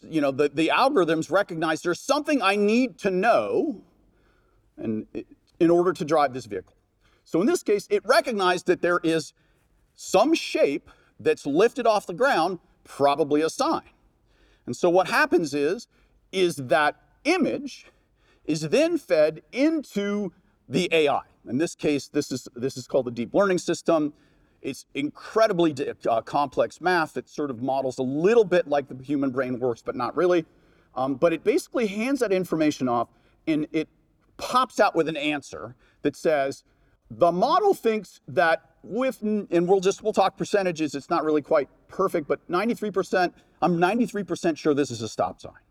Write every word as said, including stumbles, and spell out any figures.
you know, the, the algorithms recognize there's something I need to know and it, in order to drive this vehicle. So in this case, it recognized that there is some shape that's lifted off the ground, probably a sign. And so what happens is, is that image is then fed into the A I. In this case, this is, this is called the deep learning system. It's incredibly uh, complex math that sort of models a little bit like the human brain works, but not really. Um, but it basically hands that information off, and it pops out with an answer that says, the model thinks that with, and we'll just, we'll talk percentages, it's not really quite perfect, but ninety-three percent, I'm ninety-three percent sure this is a stop sign.